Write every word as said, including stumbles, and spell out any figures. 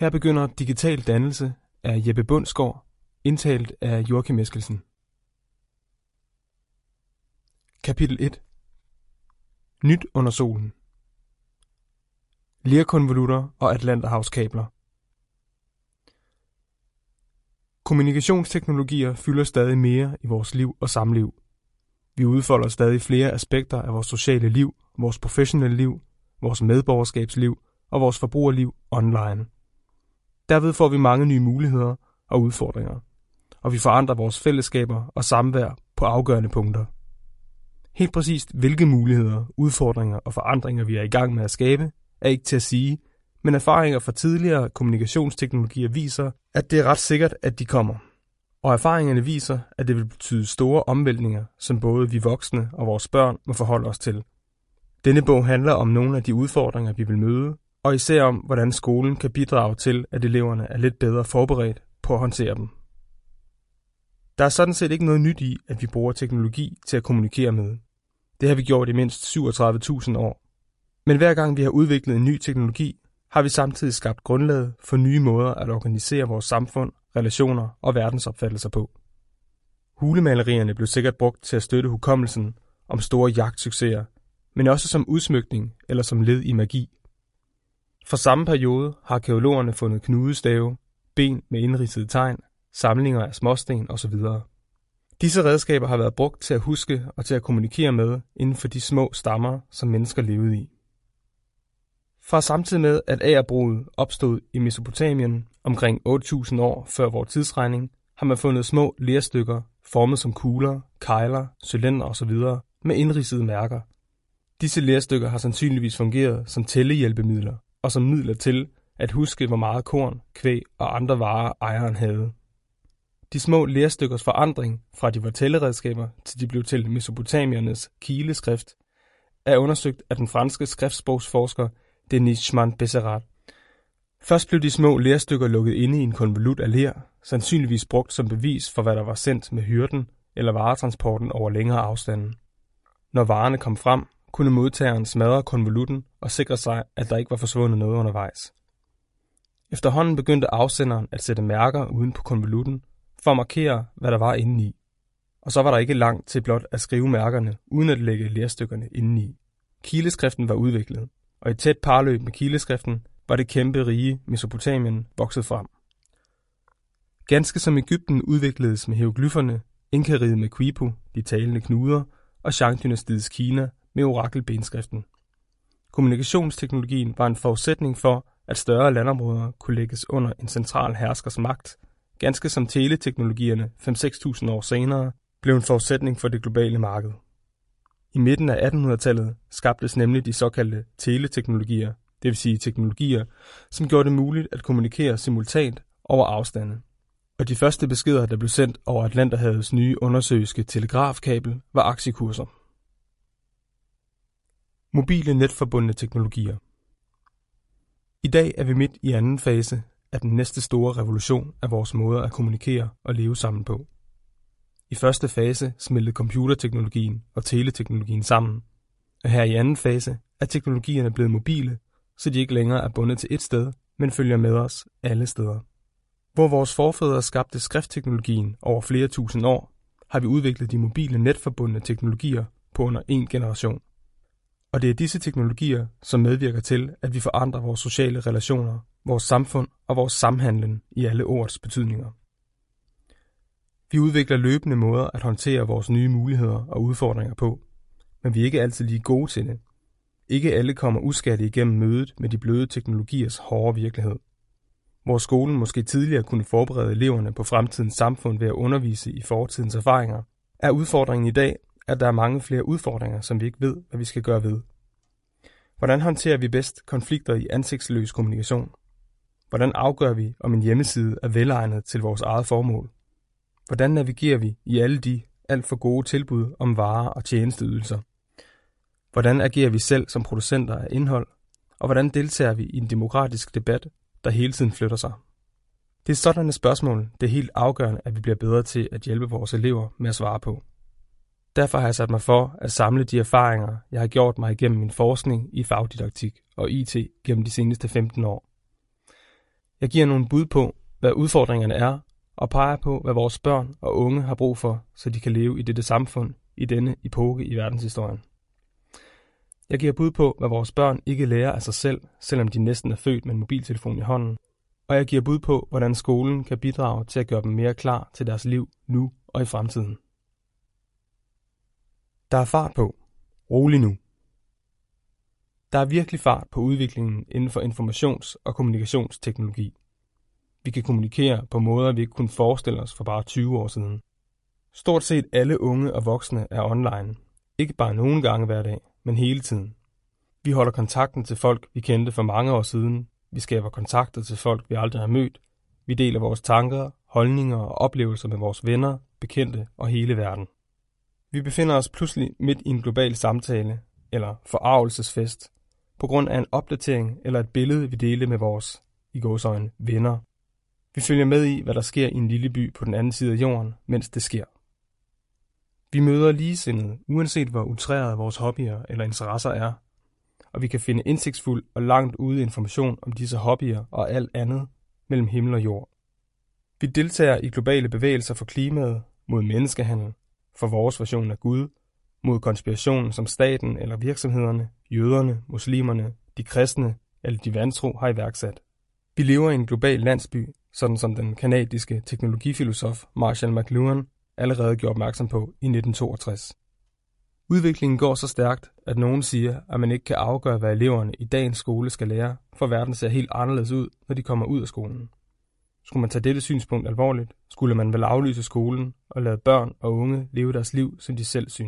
Her begynder Digital Dannelse af Jeppe Bundsgaard, indtalt af Joachim Eskelsen. Kapitel et. Nyt under solen. Lerkonvolutter og Atlanterhavskabler. Kommunikationsteknologier fylder stadig mere i vores liv og samliv. Vi udfolder stadig flere aspekter af vores sociale liv, vores professionelle liv, vores medborgerskabsliv og vores forbrugerliv online. Derved får vi mange nye muligheder og udfordringer, og vi forandrer vores fællesskaber og samvær på afgørende punkter. Helt præcist hvilke muligheder, udfordringer og forandringer vi er i gang med at skabe, er ikke til at sige, men erfaringer fra tidligere kommunikationsteknologier viser, at det er ret sikkert, at de kommer. Og erfaringerne viser, at det vil betyde store omvæltninger, som både vi voksne og vores børn må forholde os til. Denne bog handler om nogle af de udfordringer, vi vil møde, og især om, hvordan skolen kan bidrage til, at eleverne er lidt bedre forberedt på at håndtere dem. Der er sådan set ikke noget nyt i, at vi bruger teknologi til at kommunikere med. Det har vi gjort i mindst syvogtredive tusind år. Men hver gang vi har udviklet en ny teknologi, har vi samtidig skabt grundlaget for nye måder at organisere vores samfund, relationer og verdensopfattelser på. Hulemalerierne blev sikkert brugt til at støtte hukommelsen om store jagtsucceser, men også som udsmykning eller som led i magi. For samme periode har arkæologerne fundet knudestave, ben med indridsede tegn, samlinger af småsten osv. Disse redskaber har været brugt til at huske og til at kommunikere med inden for de små stammer, som mennesker levede i. Fra samtidig med, at agerbruget opstod i Mesopotamien omkring otte tusind år før vores tidsregning, har man fundet små lerstykker formet som kugler, kegler, cylindre osv. med indridsede mærker. Disse lerstykker har sandsynligvis fungeret som tællehjælpemidler og som midler til at huske, hvor meget korn, kvæg og andre varer ejeren havde. De små lerstykkers forandring fra de var tælleredskaber til de blev til mesopotamiernes kileskrift er undersøgt af den franske skriftsprogsforsker Denis Chman-Besserat. Først blev de små lerstykker lukket inde i en konvolut af ler, sandsynligvis brugt som bevis for, hvad der var sendt med hyrden eller varetransporten over længere afstande. Når varerne kom frem, kunne modtageren smadre konvolutten og sikre sig, at der ikke var forsvundet noget undervejs. Efterhånden begyndte afsenderen at sætte mærker uden på konvolutten for at markere, hvad der var indeni. Og så var der ikke langt til blot at skrive mærkerne, uden at lægge lerstykkerne indeni. Kileskriften var udviklet, og i tæt parløb med kileskriften var det kæmpe rige Mesopotamien vokset frem. Ganske som Egypten udvikledes med hieroglyferne, Inkariget med Quipu, de talende knuder, og Shang-dynastiets Kina med orakelbenskriften. Kommunikationsteknologien var en forudsætning for, at større landområder kunne lægges under en central herskers magt, ganske som teleteknologierne fem til seks tusind år senere blev en forudsætning for det globale marked. I midten af attenhundredetallet skabtes nemlig de såkaldte teleteknologier, det vil sige teknologier, som gjorde det muligt at kommunikere simultant over afstande. Og de første beskeder, der blev sendt over Atlanterhavets nye undersøiske telegrafkabel, var aktiekurser. Mobile netforbundne teknologier. I dag er vi midt i anden fase af den næste store revolution af vores måder at kommunikere og leve sammen på. I første fase smeltede computerteknologien og teleteknologien sammen, og her i anden fase er teknologierne blevet mobile, så de ikke længere er bundet til et sted, men følger med os alle steder. Hvor vores forfædre skabte skriftteknologien over flere tusind år, har vi udviklet de mobile netforbundne teknologier på under en generation. Og det er disse teknologier, som medvirker til, at vi forandrer vores sociale relationer, vores samfund og vores samhandlen i alle ordets betydninger. Vi udvikler løbende måder at håndtere vores nye muligheder og udfordringer på, men vi er ikke altid lige gode til det. Ikke alle kommer uskadte igennem mødet med de bløde teknologiers hårde virkelighed. Hvor skolen måske tidligere kunne forberede eleverne på fremtidens samfund ved at undervise i fortidens erfaringer, er udfordringen i dag, at der er mange flere udfordringer, som vi ikke ved, hvad vi skal gøre ved. Hvordan håndterer vi bedst konflikter i ansigtsløs kommunikation? Hvordan afgør vi, om en hjemmeside er velegnet til vores eget formål? Hvordan navigerer vi i alle de alt for gode tilbud om varer og tjenesteydelser? Hvordan agerer vi selv som producenter af indhold? Og hvordan deltager vi i en demokratisk debat, der hele tiden flytter sig? Det er sådanne spørgsmål, det er helt afgørende, at vi bliver bedre til at hjælpe vores elever med at svare på. Derfor har jeg sat mig for at samle de erfaringer, jeg har gjort mig igennem min forskning i fagdidaktik og I T gennem de seneste femten år. Jeg giver nogle bud på, hvad udfordringerne er, og peger på, hvad vores børn og unge har brug for, så de kan leve i dette samfund, i denne epoke i verdenshistorien. Jeg giver bud på, hvad vores børn ikke lærer af sig selv, selvom de næsten er født med en mobiltelefon i hånden. Og jeg giver bud på, hvordan skolen kan bidrage til at gøre dem mere klar til deres liv nu og i fremtiden. Der er fart på. Rolig nu. Der er virkelig fart på udviklingen inden for informations- og kommunikationsteknologi. Vi kan kommunikere på måder, vi ikke kunne forestille os for bare tyve år siden. Stort set alle unge og voksne er online. Ikke bare nogle gange hver dag, men hele tiden. Vi holder kontakten til folk, vi kendte for mange år siden. Vi skaber kontakter til folk, vi aldrig har mødt. Vi deler vores tanker, holdninger og oplevelser med vores venner, bekendte og hele verden. Vi befinder os pludselig midt i en global samtale, eller forargelsesfest, på grund af en opdatering eller et billede, vi deler med vores, i gåseøjne, venner. Vi følger med i, hvad der sker i en lille by på den anden side af jorden, mens det sker. Vi møder ligesindede, uanset hvor utrærede vores hobbyer eller interesser er, og vi kan finde indsigtsfuld og langt ude information om disse hobbyer og alt andet mellem himmel og jord. Vi deltager i globale bevægelser for klimaet, mod menneskehandel, for vores version af Gud, mod konspirationen som staten eller virksomhederne, jøderne, muslimerne, de kristne eller de vantro har iværksat. Vi lever i en global landsby, sådan som den kanadiske teknologifilosof Marshall McLuhan allerede gjorde opmærksom på i nitten toogtres. Udviklingen går så stærkt, at nogen siger, at man ikke kan afgøre, hvad eleverne i dagens skole skal lære, for verden ser helt anderledes ud, når de kommer ud af skolen. Skulle man tage dette synspunkt alvorligt, skulle man vel aflyse skolen og lade børn og unge leve deres liv, som de selv synes.